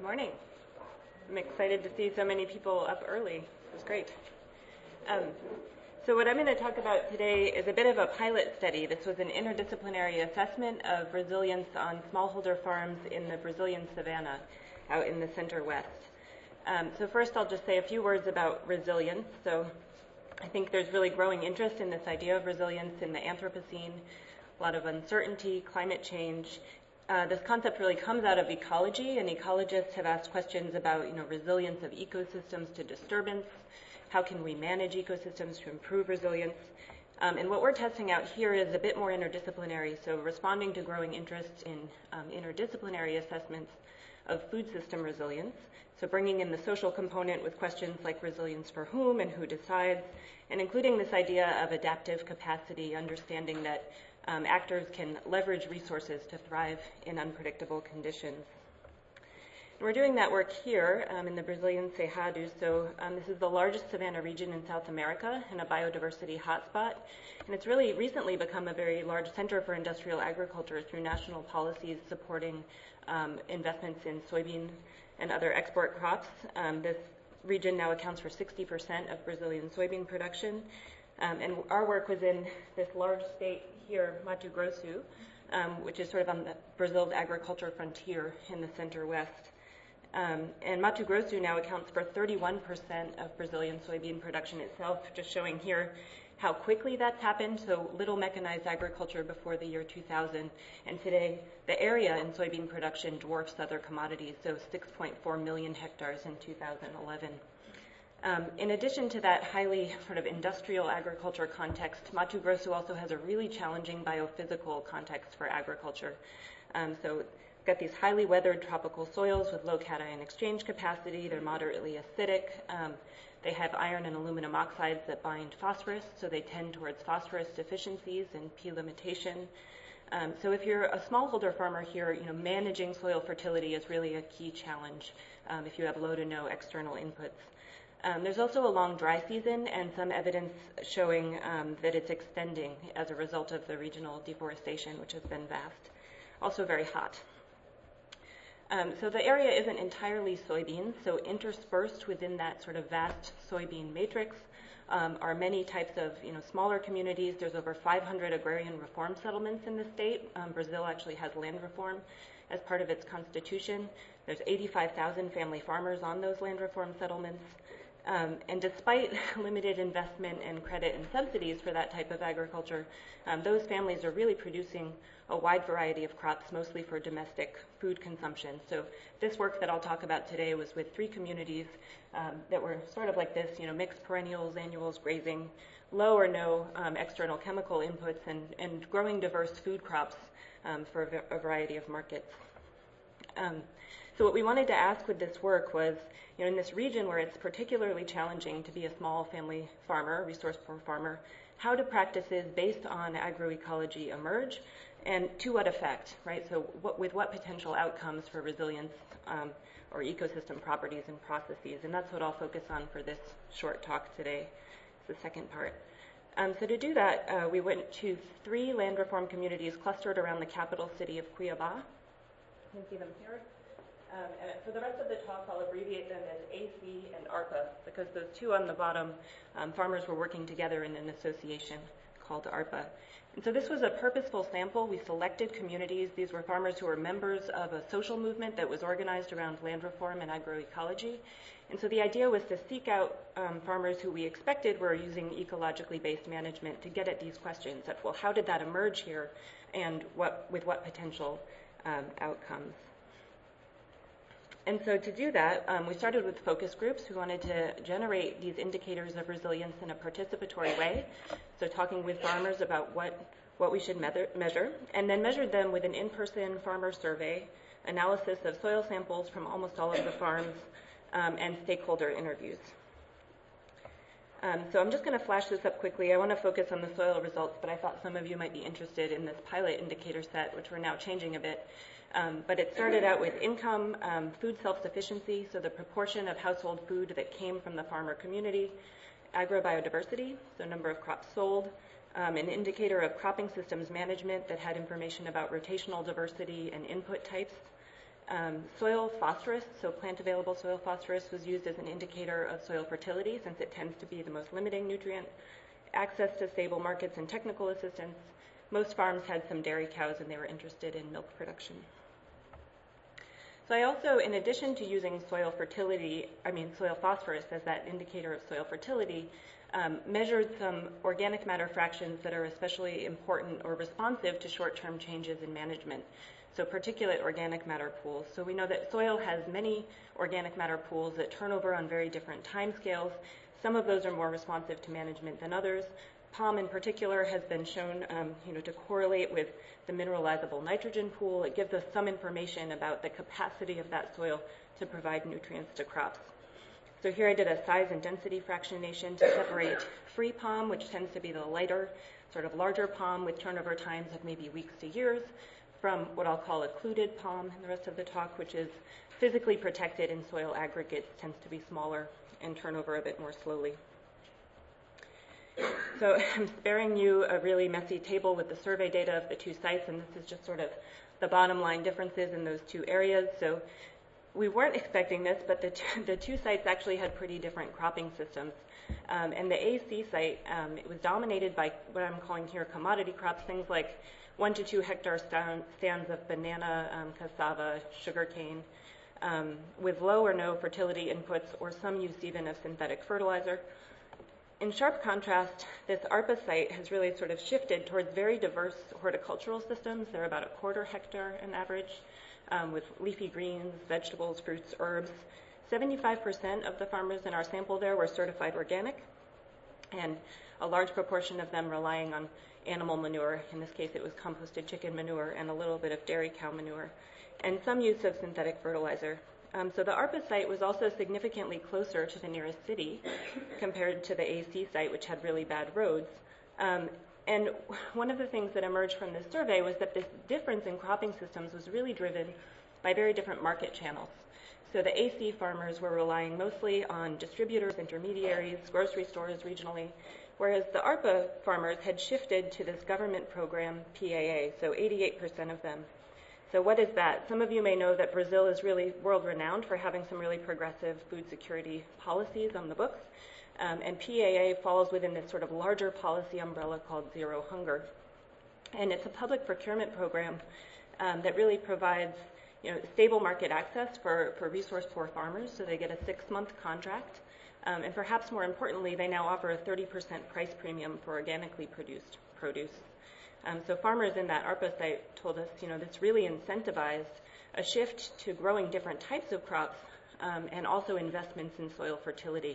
morning. I'm excited to see so many people up early. It was great. So what I'm going to talk about today is a bit of a pilot study. This was an interdisciplinary assessment of resilience on smallholder farms in the Brazilian savanna out in the center west. So first I'll just say a few words about resilience. So I think there's really growing interest in this idea of resilience in the Anthropocene, a lot of uncertainty, climate change. This concept really comes out of ecology, and ecologists have asked questions about, resilience of ecosystems to disturbance. How can we manage ecosystems to improve resilience? And what we're testing out here is a bit more interdisciplinary, so responding to growing interest in interdisciplinary assessments of food system resilience. So bringing in the social component with questions like resilience for whom and who decides, and including this idea of adaptive capacity, understanding that actors can leverage resources to thrive in unpredictable conditions. And we're doing that work here in the Brazilian Cerrado. So this is the largest savanna region in South America and a biodiversity hotspot. And it's really recently become a very large center for industrial agriculture through national policies supporting investments in soybean and other export crops. This region now accounts for 60% of Brazilian soybean production. And our work was in this large state here, Mato Grosso, which is sort of on the Brazil's agriculture frontier in the center west. And Mato Grosso now accounts for 31% of Brazilian soybean production itself, just showing here how quickly that's happened. So little mechanized agriculture before the year 2000. And today, the area in soybean production dwarfs other commodities, so 6.4 million hectares in 2011. In addition to that highly sort of industrial agriculture context, Mato Grosso also has a really challenging biophysical context for agriculture. So we've got these highly weathered tropical soils with low cation exchange capacity. They're moderately acidic. They have iron and aluminum oxides that bind phosphorus, so they tend towards phosphorus deficiencies and P limitation. So if you're a smallholder farmer here, managing soil fertility is really a key challenge if you have low to no external inputs. There's also a long dry season and some evidence showing that it's extending as a result of the regional deforestation, which has been vast. Also very hot. So the area isn't entirely soybean, so interspersed within that sort of vast soybean matrix are many types of smaller communities. There's over 500 agrarian reform settlements in the state. Brazil actually has land reform as part of its constitution. There's 85,000 family farmers on those land reform settlements. And despite limited investment and credit and subsidies for that type of agriculture, those families are really producing a wide variety of crops, mostly for domestic food consumption. So this work that I'll talk about today was with 3 communities that were sort of like this, mixed perennials, annuals, grazing, low or no external chemical inputs, and growing diverse food crops for a variety of markets. So what we wanted to ask with this work was, in this region where it's particularly challenging to be a small family farmer, resource poor farmer, how do practices based on agroecology emerge, and to what effect, right? So with what potential outcomes for resilience or ecosystem properties and processes, and that's what I'll focus on for this short talk today. It's the second part. So to do that, we went to 3 land reform communities clustered around the capital city of Cuiabá. You can see them here. And for the rest of the talk, I'll abbreviate them as AC and ARPA, because those 2 on the bottom, farmers were working together in an association called ARPA. And so this was a purposeful sample. We selected communities. These were farmers who were members of a social movement that was organized around land reform and agroecology. And so the idea was to seek out farmers who we expected were using ecologically based management to get at these questions of, well, how did that emerge here, and with what potential outcomes? And so to do that, we started with focus groups who wanted to generate these indicators of resilience in a participatory way. So talking with farmers about what we should measure, and then measured them with an in-person farmer survey, analysis of soil samples from almost all of the farms, and stakeholder interviews. So I'm just going to flash this up quickly. I want to focus on the soil results, but I thought some of you might be interested in this pilot indicator set, which we're now changing a bit. But it started out with income, food self-sufficiency, so the proportion of household food that came from the farmer community, agrobiodiversity, so number of crops sold, an indicator of cropping systems management that had information about rotational diversity and input types, Soil phosphorus, so plant-available soil phosphorus, was used as an indicator of soil fertility since it tends to be the most limiting nutrient. Access to stable markets and technical assistance. Most farms had some dairy cows and they were interested in milk production. So I also, in addition to using soil phosphorus as that indicator of soil fertility, measured some organic matter fractions that are especially important or responsive to short-term changes in management. So particulate organic matter pools. So we know that soil has many organic matter pools that turn over on very different timescales. Some of those are more responsive to management than others. POM in particular has been shown to correlate with the mineralizable nitrogen pool. It gives us some information about the capacity of that soil to provide nutrients to crops. So here I did a size and density fractionation to separate free POM, which tends to be the lighter, sort of larger POM with turnover times of maybe weeks to years, from what I'll call occluded POM in the rest of the talk, which is physically protected in soil aggregates, tends to be smaller and turn over a bit more slowly. So I'm sparing you a really messy table with the survey data of the two sites, and this is just sort of the bottom line differences in those two areas. So we weren't expecting this, but the two sites actually had pretty different cropping systems. And the AC site, it was dominated by what I'm calling here commodity crops, things like 1 to 2 hectare stands of banana, cassava, sugarcane, with low or no fertility inputs or some use even of synthetic fertilizer. In sharp contrast, this ARPA site has really sort of shifted towards very diverse horticultural systems. They're about 1/4 hectare on average, with leafy greens, vegetables, fruits, herbs. 75% of the farmers in our sample there were certified organic, and a large proportion of them relying on animal manure. In this case, it was composted chicken manure and a little bit of dairy cow manure, and some use of synthetic fertilizer. So the ARPA site was also significantly closer to the nearest city compared to the AC site, which had really bad roads. And one of the things that emerged from this survey was that this difference in cropping systems was really driven by very different market channels. So the AC farmers were relying mostly on distributors, intermediaries, grocery stores regionally, whereas the ARPA farmers had shifted to this government program, PAA, so 88% of them. So what is that? Some of you may know that Brazil is really world-renowned for having some really progressive food security policies on the books, and PAA falls within this sort of larger policy umbrella called Zero Hunger. And it's a public procurement program that really provides stable market access for resource-poor farmers, so they get a 6-month contract. And perhaps more importantly, they now offer a 30% price premium for organically produced produce. So farmers in that ARPA site told us, this really incentivized a shift to growing different types of crops and also investments in soil fertility,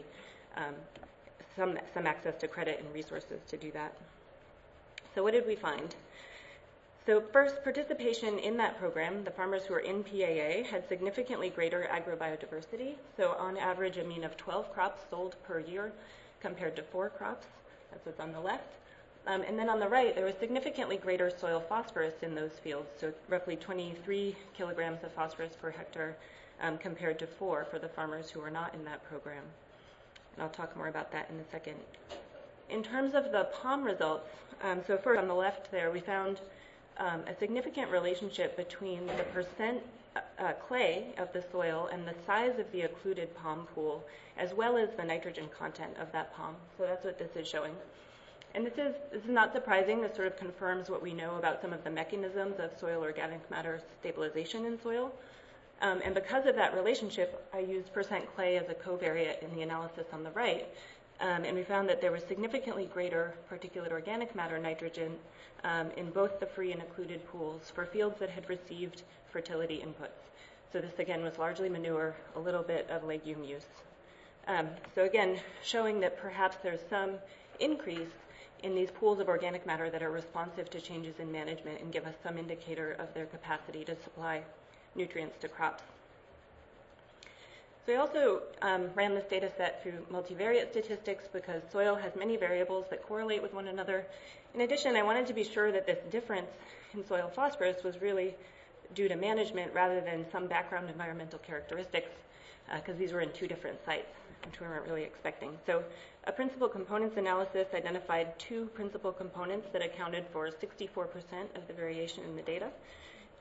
some access to credit and resources to do that. So what did we find? So first, participation in that program, the farmers who are in PAA had significantly greater agrobiodiversity. So on average, a mean of 12 crops sold per year compared to 4 crops. That's what's on the left. And then on the right, there was significantly greater soil phosphorus in those fields, so roughly 23 kilograms of phosphorus per hectare compared to 4 for the farmers who are not in that program. And I'll talk more about that in a second. In terms of the POM results, so first on the left there, we found a significant relationship between the percent clay of the soil and the size of the occluded POM pool, as well as the nitrogen content of that POM. So that's what this is showing. And this is not surprising. This sort of confirms what we know about some of the mechanisms of soil organic matter stabilization in soil. And because of that relationship, I used percent clay as a covariate in the analysis on the right. And we found that there was significantly greater particulate organic matter nitrogen in both the free and occluded pools for fields that had received fertility inputs. So this, again, was largely manure, a little bit of legume use. So again, showing that perhaps there's some increase in these pools of organic matter that are responsive to changes in management and give us some indicator of their capacity to supply nutrients to crops. So I also ran this data set through multivariate statistics because soil has many variables that correlate with one another. In addition, I wanted to be sure that this difference in soil phosphorus was really due to management rather than some background environmental characteristics, because these were in 2 different sites, which we weren't really expecting. So a principal components analysis identified 2 principal components that accounted for 64% of the variation in the data.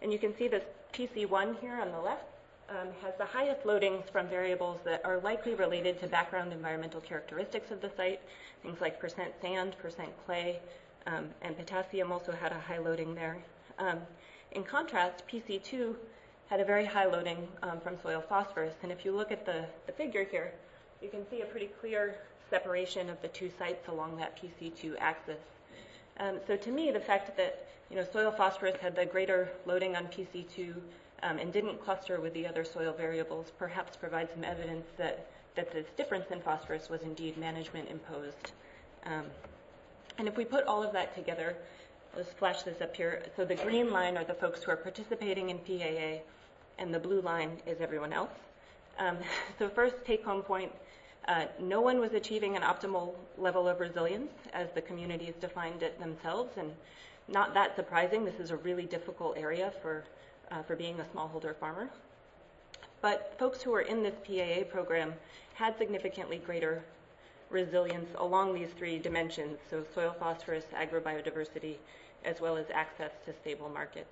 And you can see this PC1 here on the left has the highest loadings from variables that are likely related to background environmental characteristics of the site, things like percent sand, percent clay, and potassium also had a high loading there. In contrast, PC2 had a very high loading from soil phosphorus, and if you look at the figure here, you can see a pretty clear separation of the two sites along that PC2 axis. So to me, the fact that soil phosphorus had the greater loading on PC2 and didn't cluster with the other soil variables perhaps provides some evidence that this difference in phosphorus was indeed management imposed. And if we put all of that together, let's flash this up here. So the green line are the folks who are participating in PAA, and the blue line is everyone else. So first take-home point, no one was achieving an optimal level of resilience as the communities defined it themselves, and not that surprising. This is a really difficult area for being a smallholder farmer. But folks who were in this PAA program had significantly greater resilience along these three dimensions, so soil phosphorus, agrobiodiversity, as well as access to stable markets.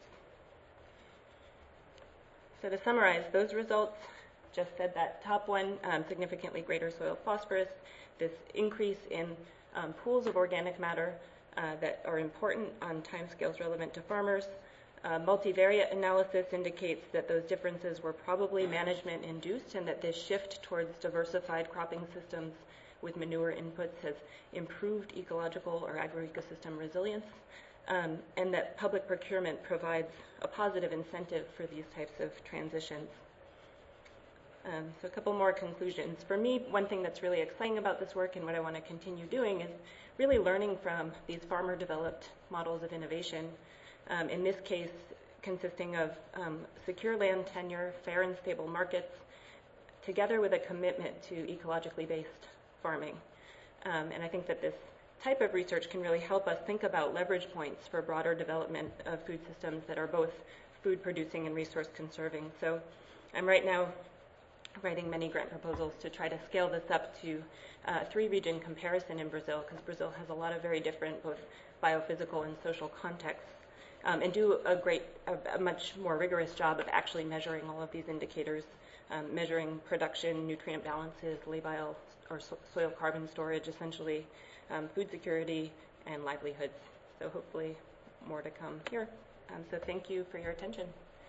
So to summarize those results, just said that top one, significantly greater soil phosphorus, this increase in pools of organic matter that are important on timescales relevant to farmers. Multivariate analysis indicates that those differences were probably management induced and that this shift towards diversified cropping systems with manure inputs has improved ecological or agroecosystem resilience, and that public procurement provides a positive incentive for these types of transitions. So a couple more conclusions. For me, one thing that's really exciting about this work and what I want to continue doing is really learning from these farmer-developed models of innovation, in this case consisting of secure land tenure, fair and stable markets, together with a commitment to ecologically based farming. And I think that this type of research can really help us think about leverage points for broader development of food systems that are both food producing and resource conserving. So I'm right now writing many grant proposals to try to scale this up to 3-region comparison in Brazil, because Brazil has a lot of very different both biophysical and social contexts, and do a much more rigorous job of actually measuring all of these indicators, measuring production, nutrient balances, labile or soil carbon storage, essentially food security and livelihoods. So hopefully more to come here. So thank you for your attention.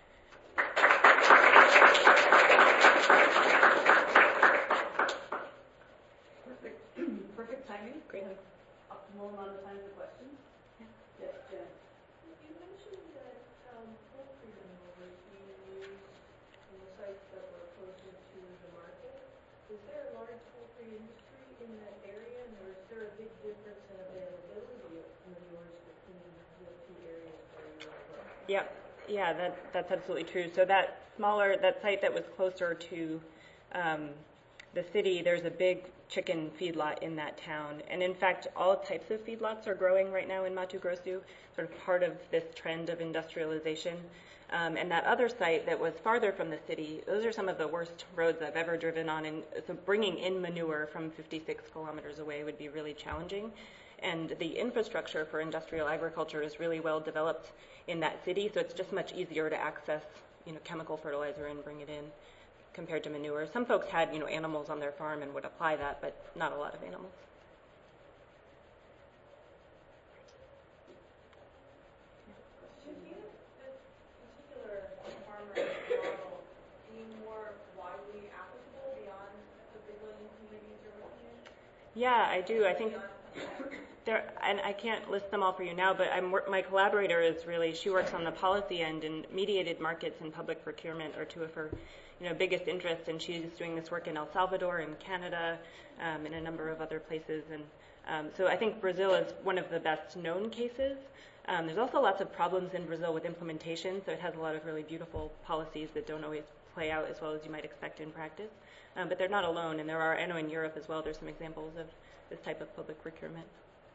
Perfect timing. Great. Optimal amount of time for questions. Yeah. Yes, Jen. You mentioned that poultry manure was being used in the sites that were closer to the market. Is there a large poultry industry in that area, and is there a big difference in availability of manures between the two areas where you are? Yep. Yeah, that's absolutely true. So that site that was closer to the city, there's a big chicken feedlot in that town. And in fact, all types of feedlots are growing right now in Mato Grosso, sort of part of this trend of industrialization. And that other site that was farther from the city, those are some of the worst roads I've ever driven on. And so bringing in manure from 56 kilometers away would be really challenging. And the infrastructure for industrial agriculture is really well developed in that city, so it's just much easier to access, chemical fertilizer and bring it in compared to manure. Some folks had, animals on their farm and would apply that, but not a lot of animals. Should you, this particular farmer model, be more widely applicable beyond the Brazilian communities you're working in? Yeah, I do. I think there, and I can't list them all for you now, but my collaborator is really, she works on the policy end, and mediated markets and public procurement are two of her biggest interests, and she's doing this work in El Salvador and Canada and a number of other places. And so I think Brazil is one of the best known cases. There's also lots of problems in Brazil with implementation, so it has a lot of really beautiful policies that don't always play out as well as you might expect in practice. But they're not alone, and I know in Europe as well, there's some examples of this type of public procurement.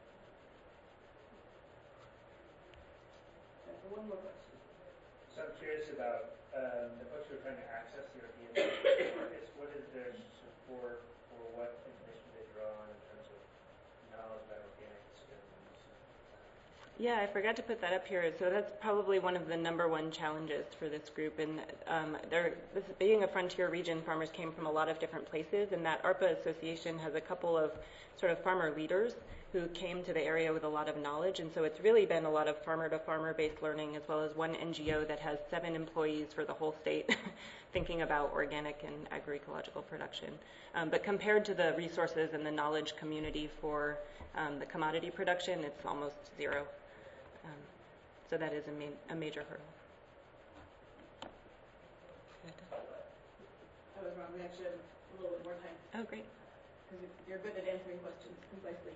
One more question. So I'm curious about the folks who are trying to access European markets. What is their support, or what information they draw on in terms of knowledge about organic systems? Yeah, I forgot to put that up here. So that's probably one of the number one challenges for this group. And this being a frontier region, farmers came from a lot of different places, and that ARPA Association has a couple of sort of farmer leaders who came to the area with a lot of knowledge. And so it's really been a lot of farmer-to-farmer based learning, as well as one NGO that has 7 employees for the whole state thinking about organic and agroecological production. But compared to the resources and the knowledge community for the commodity production, it's almost zero. So that is a major hurdle. I was wrong. We actually have a little bit more time Oh, great. because you're good at answering questions concisely.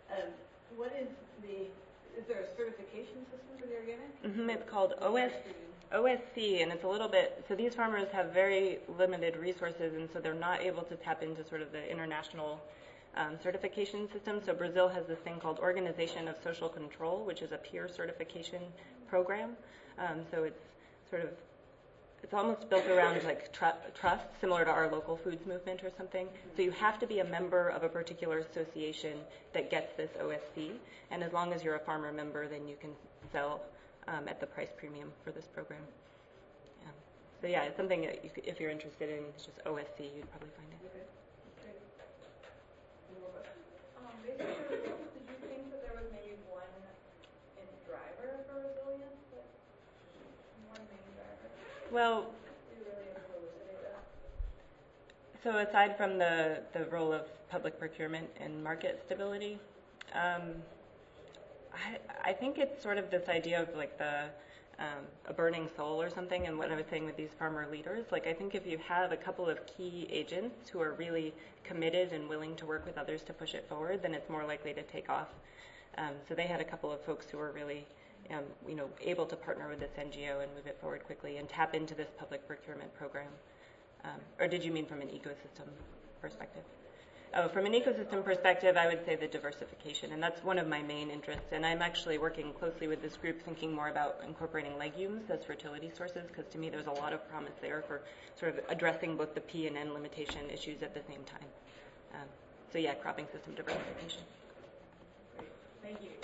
Is there a certification system for the organic? It's called OSC, and it's a little bit, so these farmers have very limited resources, and so they're not able to tap into sort of the international certification system. So Brazil has this thing called Organization of Social Control, which is a peer certification program. So it's almost built around like trust, similar to our local foods movement or something. So you have to be a member of a particular association that gets this OSC, and as long as you're a farmer member, then you can sell at the price premium for this program. So yeah, it's something that if you're interested in, it's just OSC, you'd probably find it. Okay. Great. Any more questions? Based on your results, did you think that there was maybe one driver for resilience? Like one main driver? Well, Did you really able to elucidate that? so aside from the role of public procurement and market stability, I think it's sort of this idea of like a burning soul or something, and what I was saying with these farmer leaders. Like I think if you have a couple of key agents who are really committed and willing to work with others to push it forward, then it's more likely to take off. So they had a couple of folks who were really able to partner with this NGO and move it forward quickly and tap into this public procurement program. Or did you mean from an ecosystem perspective? Oh, from an ecosystem perspective, I would say the diversification, and that's one of my main interests. And I'm actually working closely with this group, thinking more about incorporating legumes as fertility sources, because to me there's a lot of promise there for sort of addressing both the P and N limitation issues at the same time. So yeah, cropping system diversification. Great. Thank you.